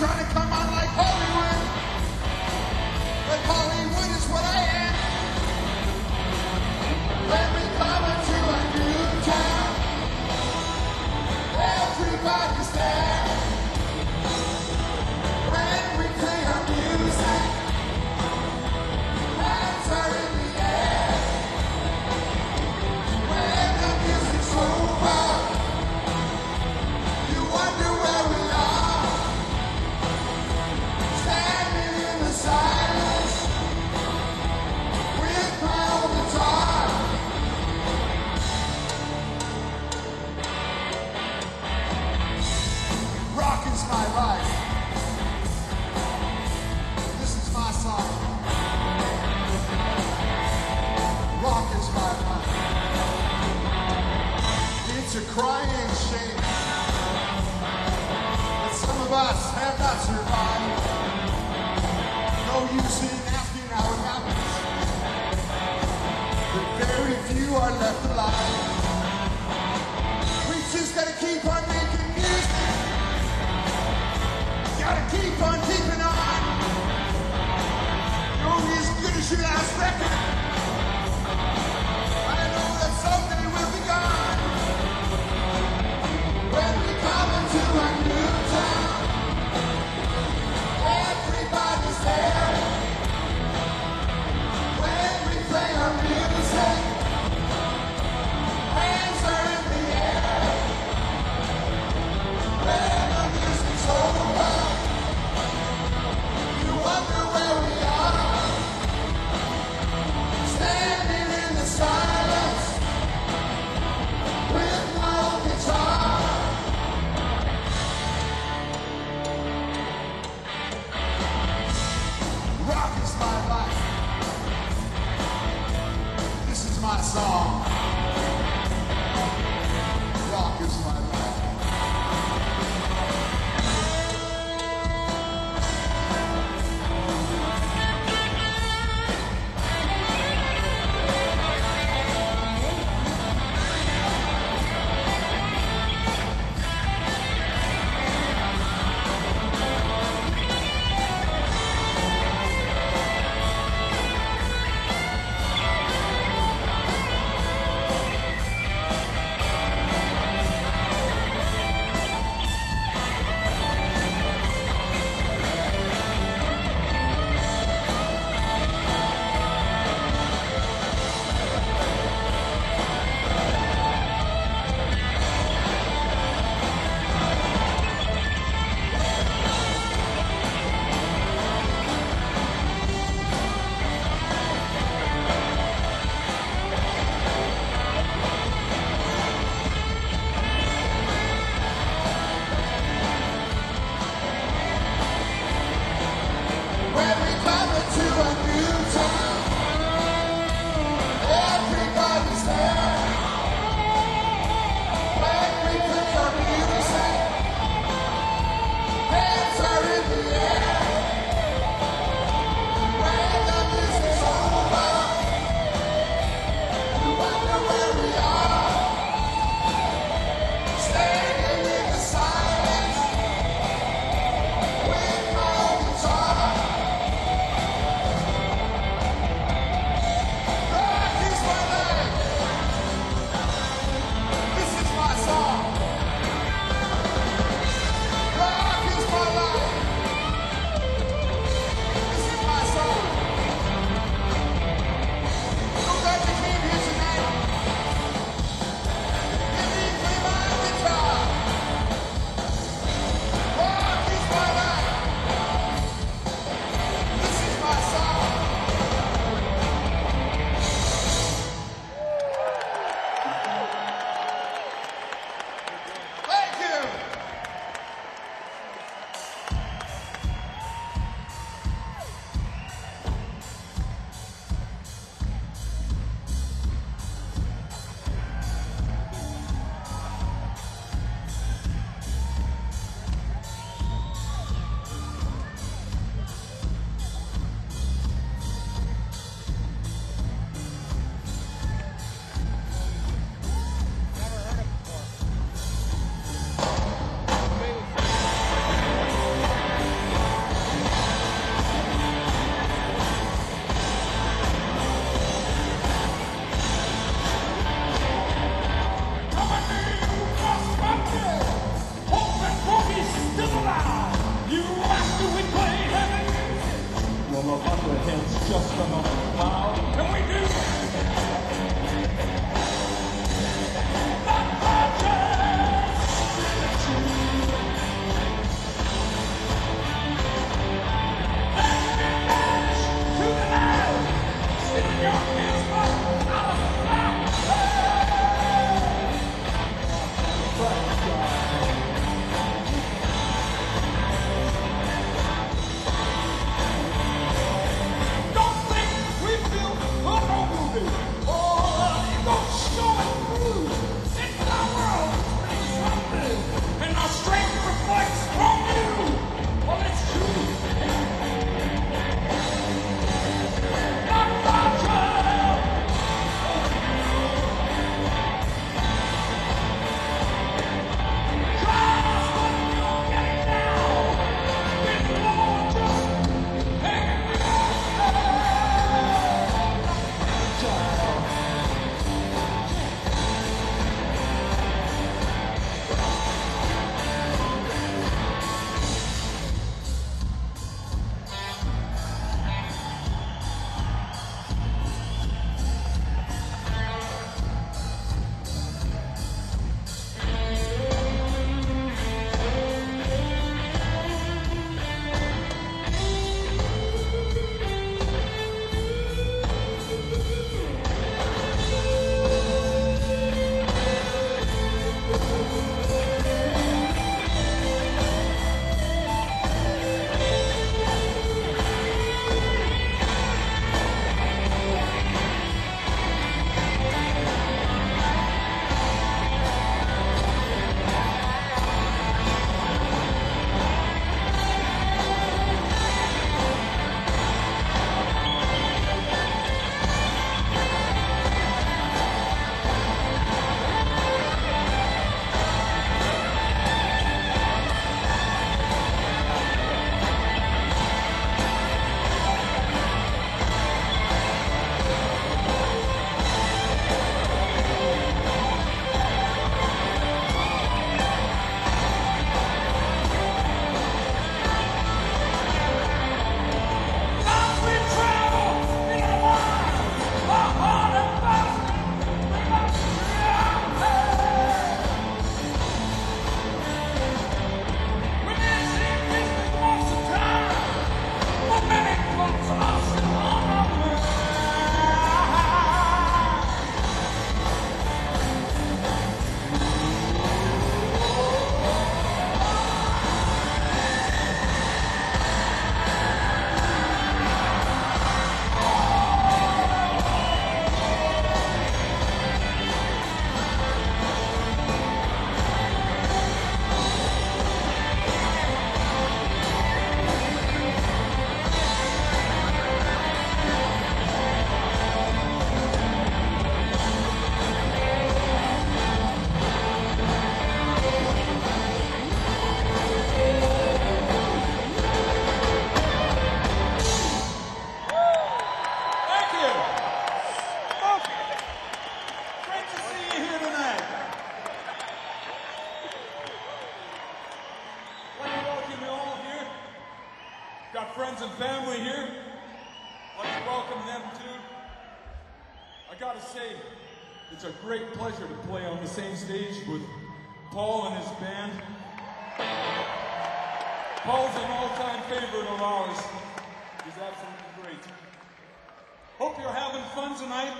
trying to come on like Hollywood, but Hollywood is what I am. When we come into a new town, everybody's there. When we play our music, hands are in the air. When the music's over, you wonder where we are. Standing in the silence with my own guitar. Rock is my life. This is my song. Rock is my life. It's a crying shame that some of us have not survived. No use in asking how it happens, but very few are left alive. We just gotta keep on making music. Gotta keep on keeping on. You're only as good as your last record. I know that someday we'll be gone. When we come into a new town, everybody's there. When we play our music, hands are in the air. When the music's over, you wonder where we are. Standing in the silence with my own guitar. Rock is my life. This is my song. Rock is my life. It's a great pleasure to play on the same stage with Paul and his band. Paul's an all-time favorite of ours. He's absolutely great. Hope you're having fun tonight.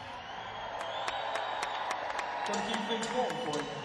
Gonna keep things going for you.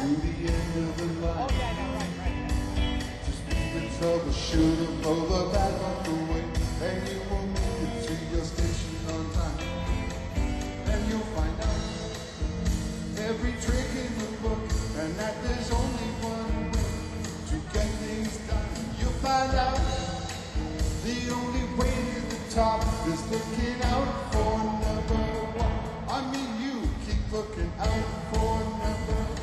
to the end of the line. Just be the troubleshooter, blow the bad luck away, and you will make it to your station on time. And you'll find out every trick in the book, and that there's only one way to get things done. You'll find out the only way to the top is looking out for number one. I mean, you keep looking out for number one.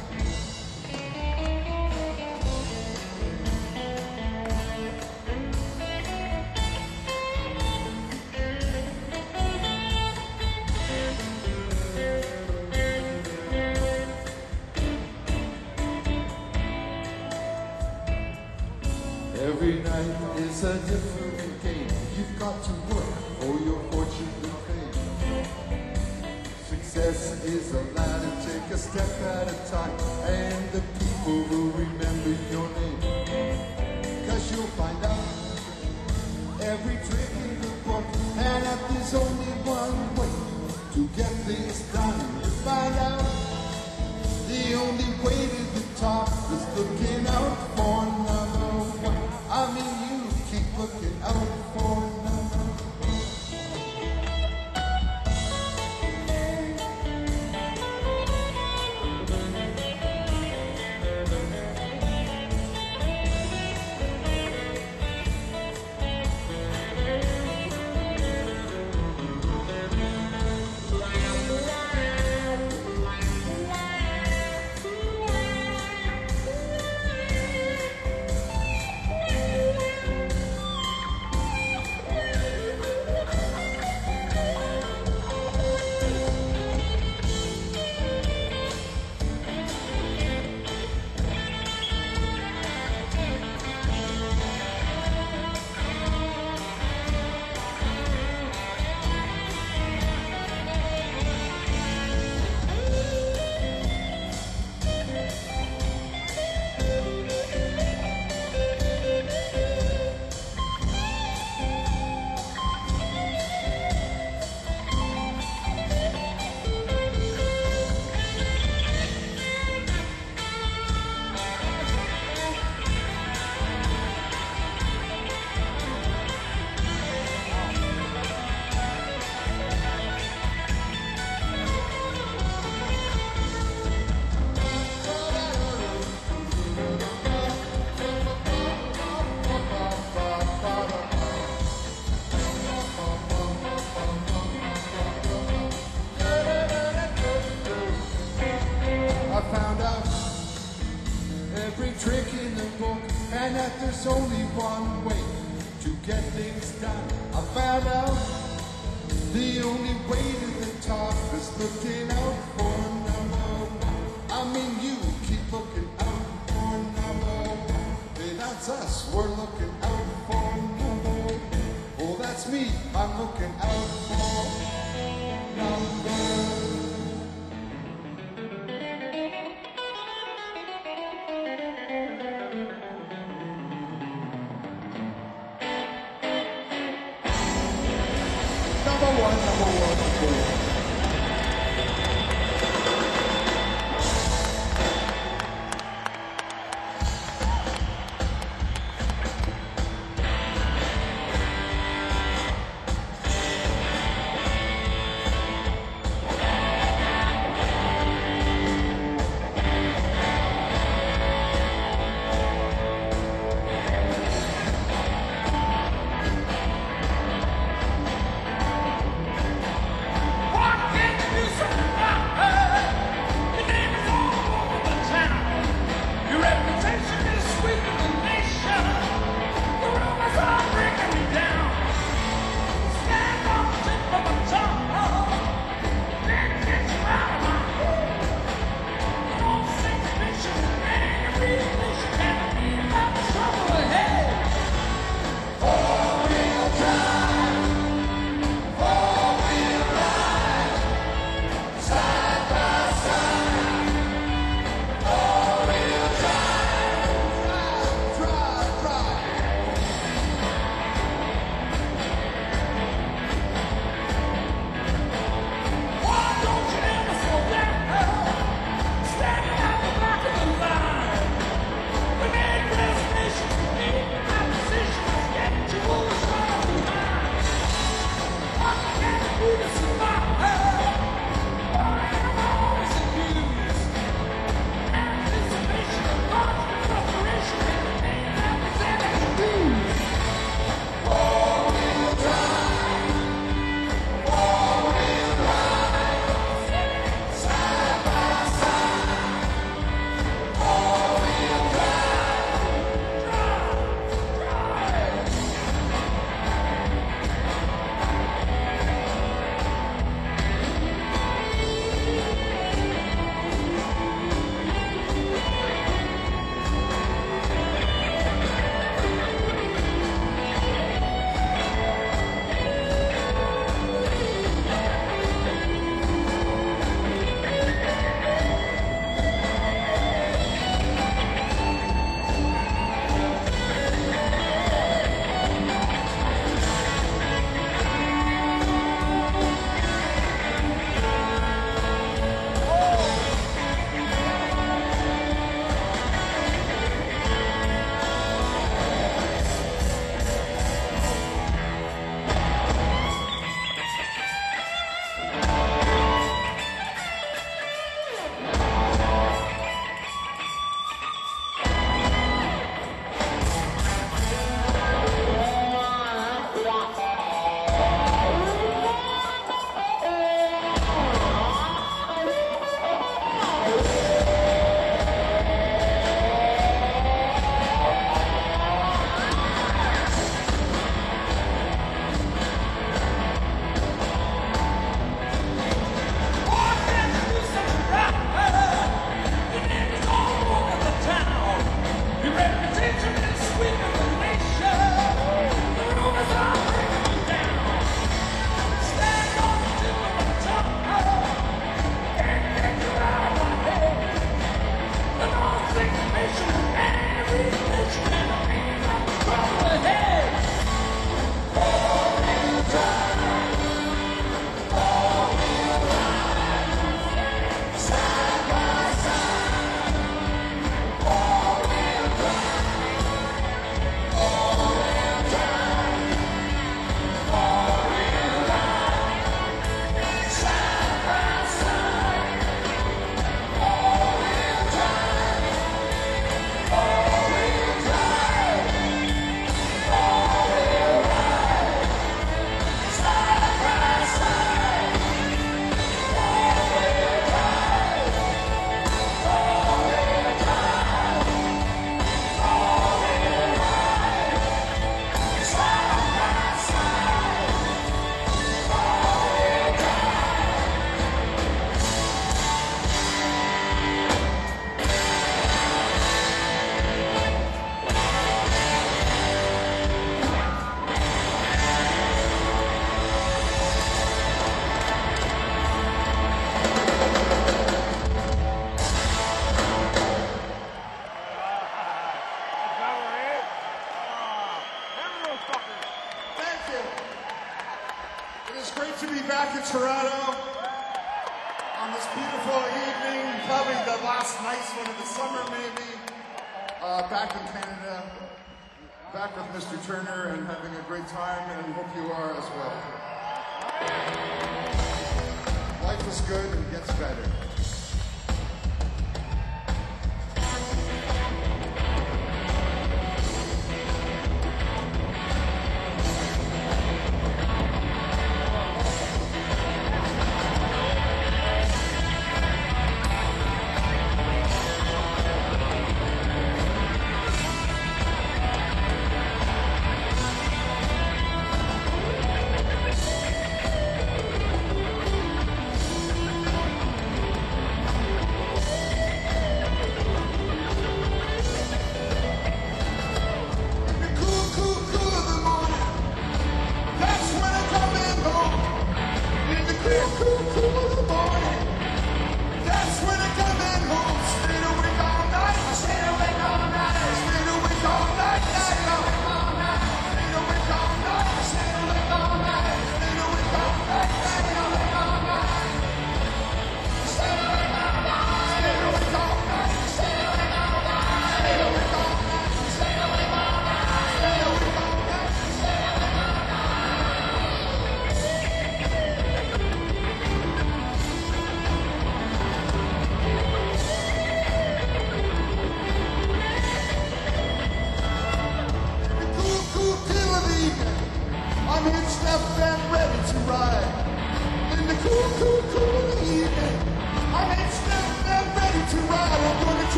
Every night is a different game. You've got to work for your fortune and fame. Success is a ladder, take a step at a time, and the people will remember your name. 'Cause you'll find out every trick in the book, and that there's only one way to get things done. You find out the only way to the top is looking out for number one. I mean, you keep looking out for number one. Every trick in the book, and that there's only one way to get things done. I found out the only way to the top is looking out for number one. I mean, you keep looking out for number one. Hey, that's us, we're looking out for number one. Oh, that's me, I'm looking out for number one. Number one, number one, number one. back in Toronto on this beautiful evening, probably the last nice one of the summer maybe. Back in Canada, back with Mr. Turner and having a great time, and hope you are as well. Life is good and gets better.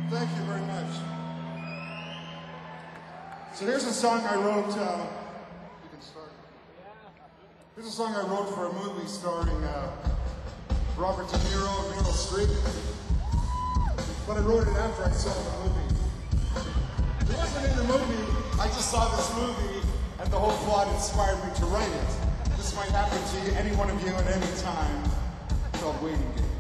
Thank you very much. So here's a song I wrote. You can start. Here's a song I wrote for a movie starring Robert De Niro and Meryl Streep. But I wrote it after I saw the movie. It wasn't in the movie. I just saw this movie, and the whole plot inspired me to write it. This might happen to you, any one of you at any time. It's called Waiting Game.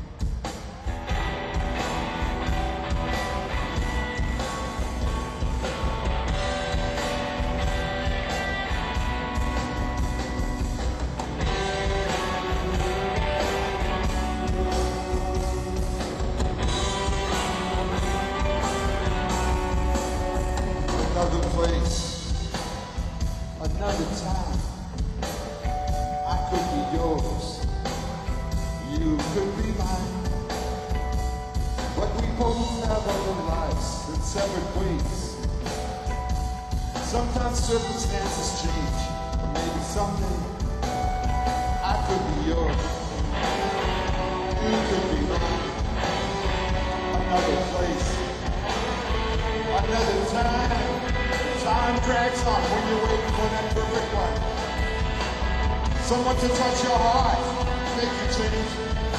Another place, another time. I could be yours, you could be mine. But we both have other lives and separate ways. Sometimes circumstances change, but maybe someday I could be yours, you could be mine. Another place, another time. Time drags on when you're waiting for that perfect one. Someone to touch your heart, make you change.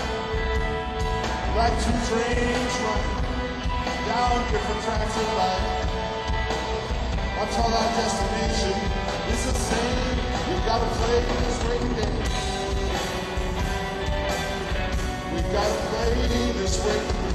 Like two trains running down different tracks of life. Until our destination is the same. We've got to play this waiting game. We've got to play this waiting game.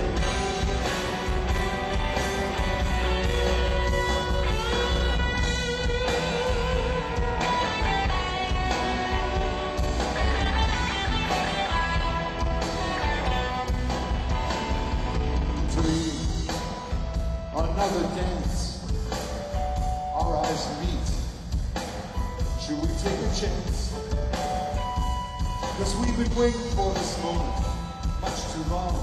Another dance, our eyes meet. Should we take a chance? Cause we've been waiting for this moment much too long.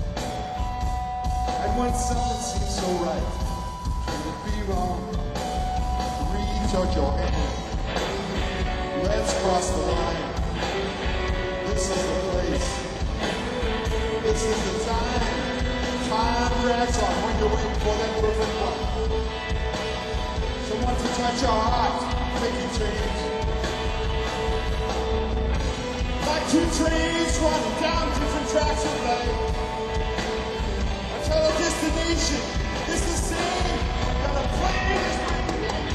And when something seems so right, can it be wrong? Reach out your hand, let's cross the line. This is the place, this is the time. Time drags on when you're waiting for that perfect one. Someone to touch your heart, make you change. Like two trains running down different tracks of life. Until our destination is the same. Gotta play this waiting game.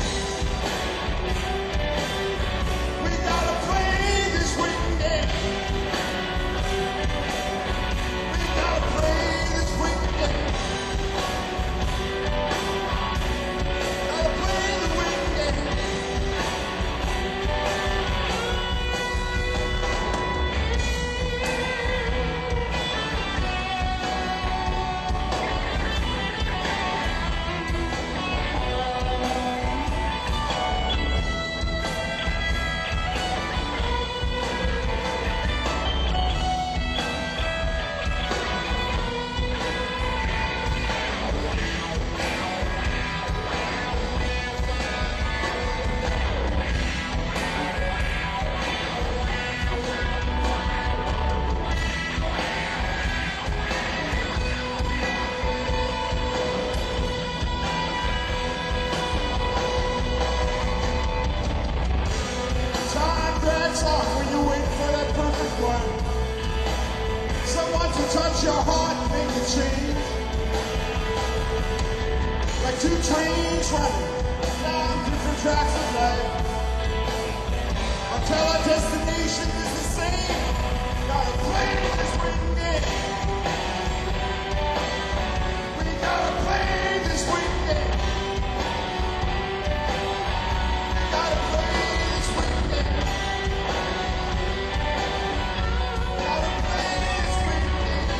We gotta play this waiting game. We gotta play this waiting game. Gotta play the waiting game. Touch your heart, make it change. Like two trains running down different tracks of life. Until our destination is the same. Gotta play this waiting game. We gotta play this waiting game. We gotta play this waiting game. Gotta play this waiting game.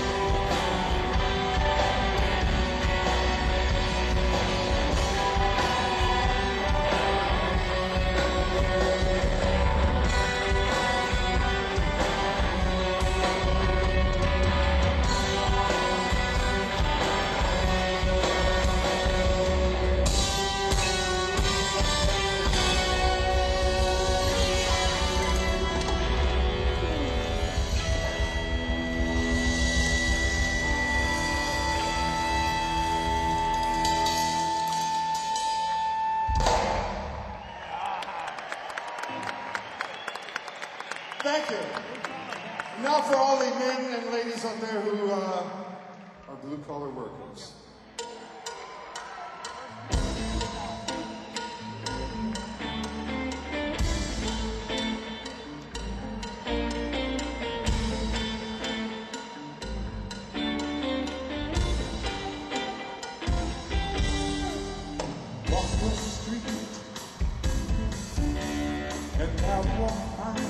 men and ladies out there who are blue-collar workers. Walk the street and I walk by.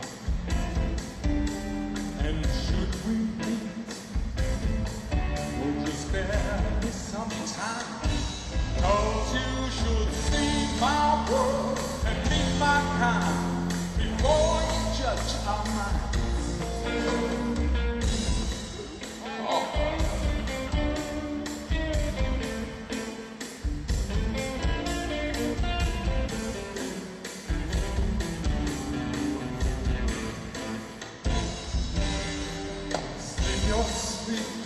And should we meet, would you spare me some time? 'Cause you should see my world and meet my kind before you judge our minds. In your sleep,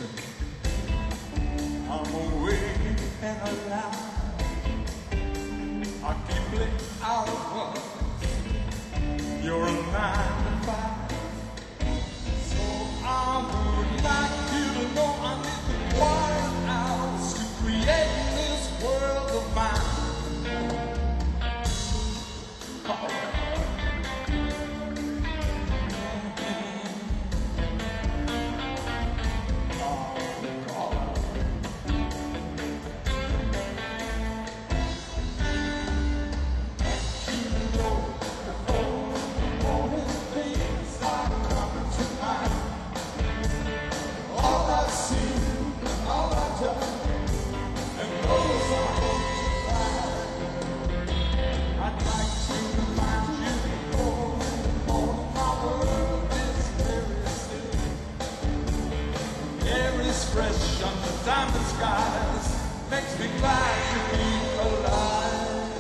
I'm awake and alive. I keep late hours. You're a 9 to 5. So I would like you to know I need the quiet hours to create this world of mine. Fresh under diamond skies makes me glad to be alive.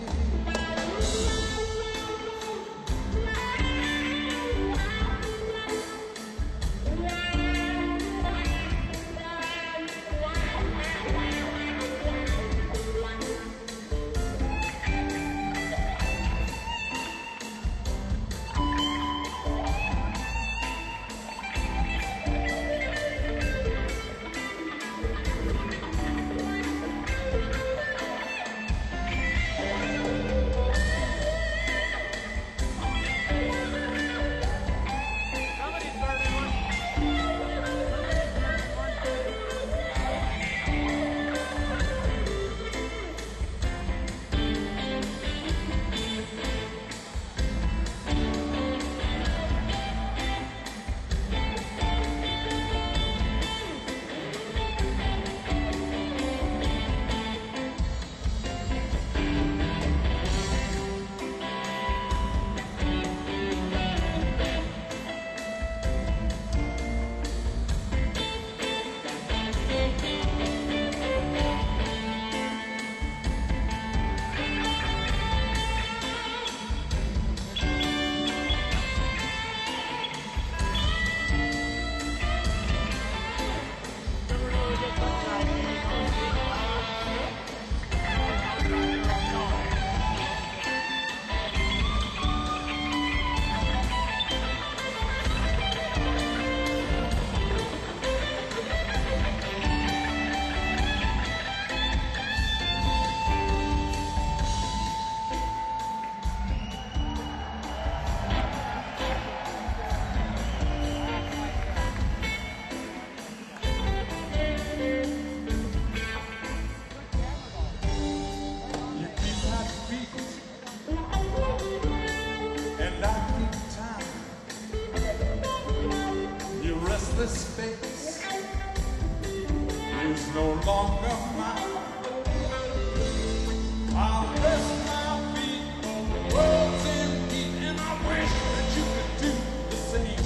Restless space is no longer mine. I'll rest my feet on the world's in heat, and I wish that you could do the same.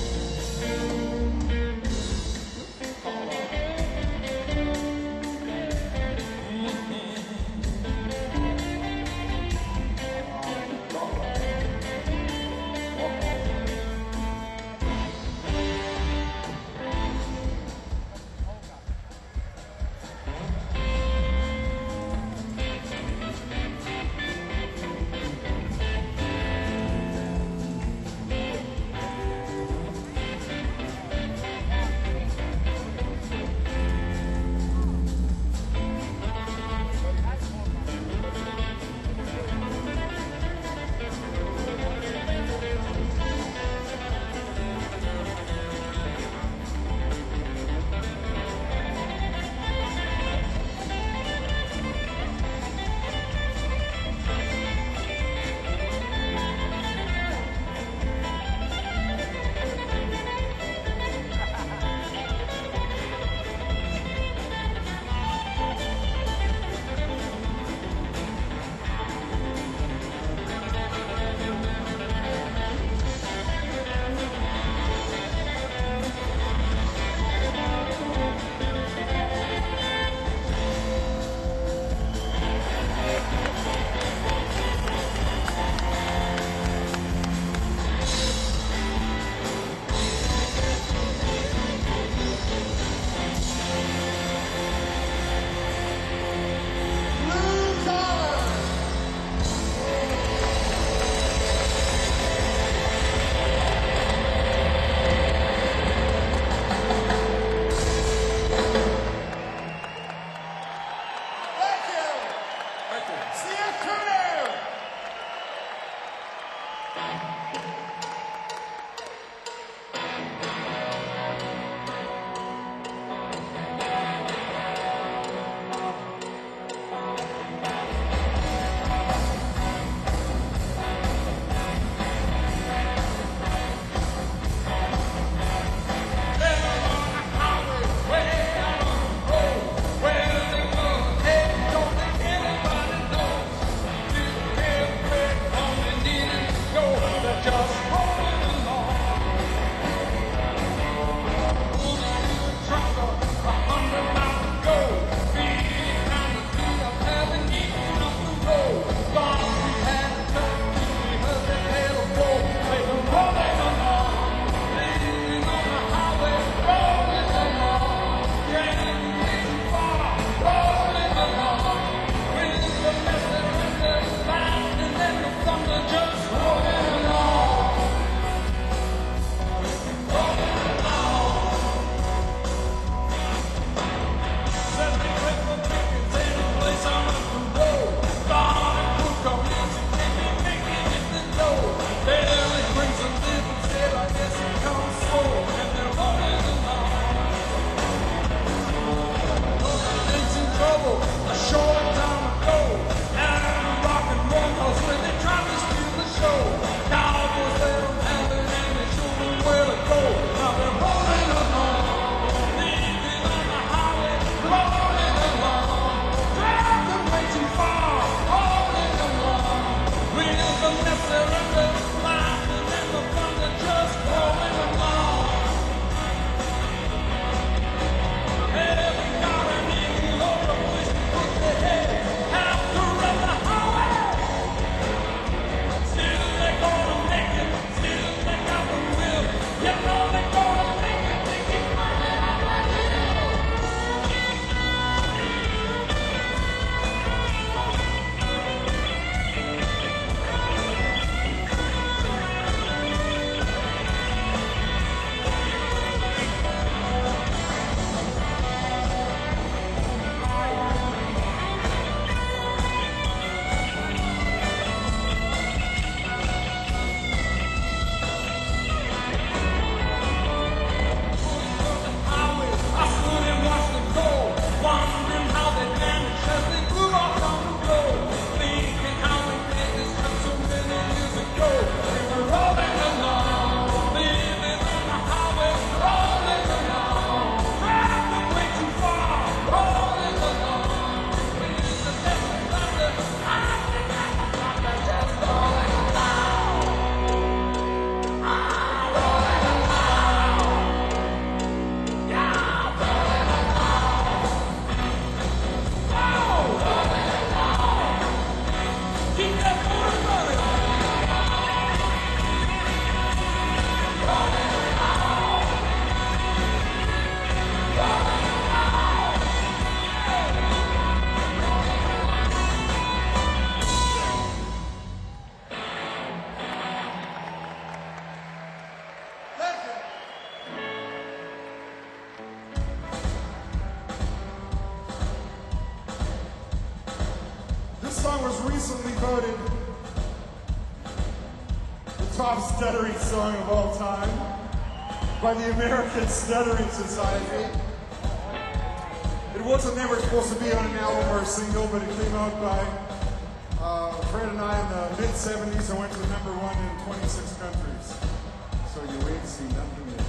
song was recently voted the top stuttering song of all time by the American Stuttering Society. It wasn't never supposed to be on an album or a single, but it came out by Fred and I in the mid-70s and went to number one in 26 countries. So you ain't seen nothing yet.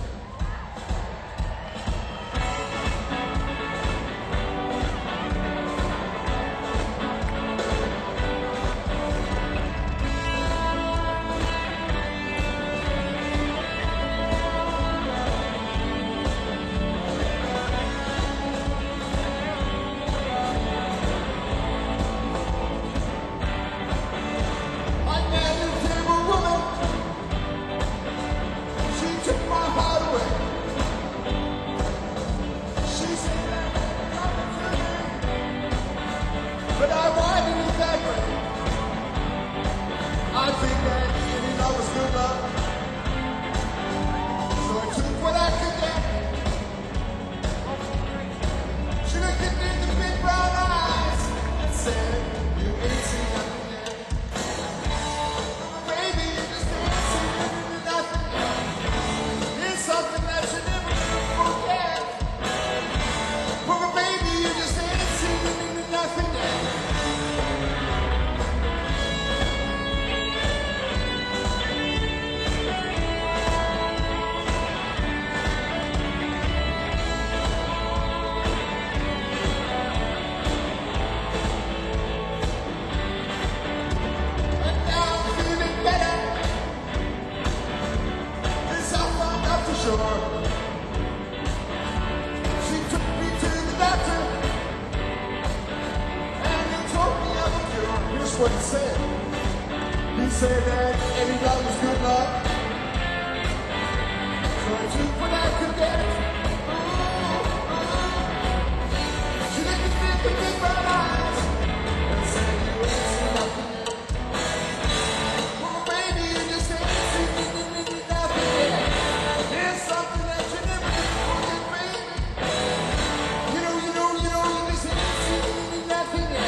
What he said. He said that $80 was good luck. So I took what I could get. She looked at me with big brown eyes and said, you ain't seen nothing yet. Well, baby, you just ain't seen nothing yet. There's something that you never did forget, baby. You just ain't seen nothing yet.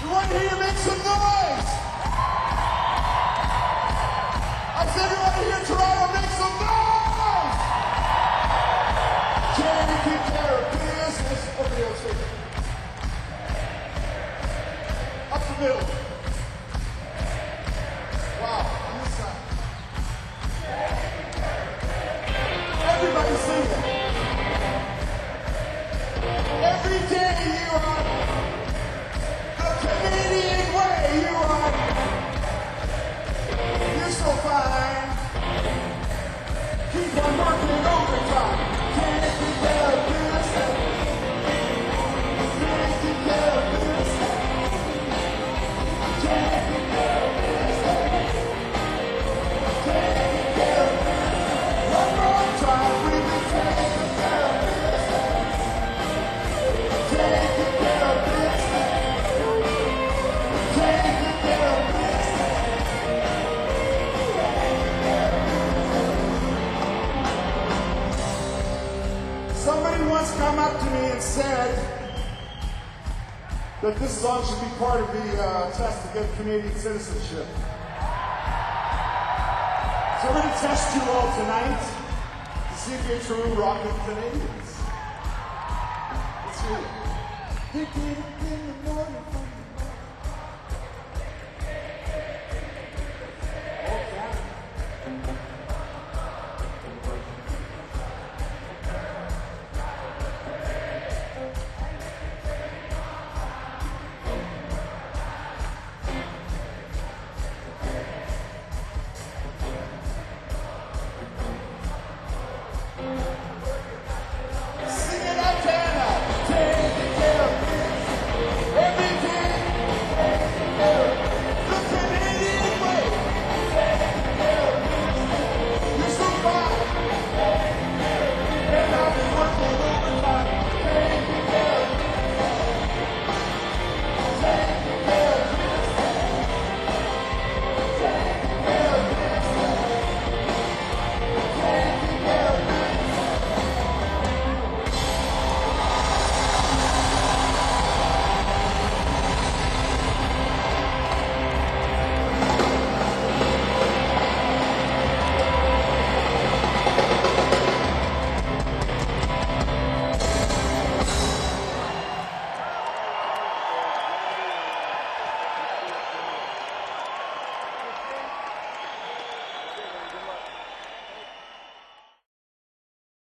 Everyone here make some noise! I said everyone here in Toronto make some noise! Taking care of business. Over the other side. Up the middle. Wow, on this side. Everybody sing it. Every day you are the Canadian way. You are. You're so fine. Keep on working overtime. Can't be better business. Can't be better business. Can't be better business. Can't be better business. One more time, we can take it better business. Take it better business. Take it better business. Somebody once come up to me and said that this song should be part of the test to get Canadian citizenship. So we're going to test you all tonight to see if you're true rockin' Canadians. Let's hear it. They get up in the morning.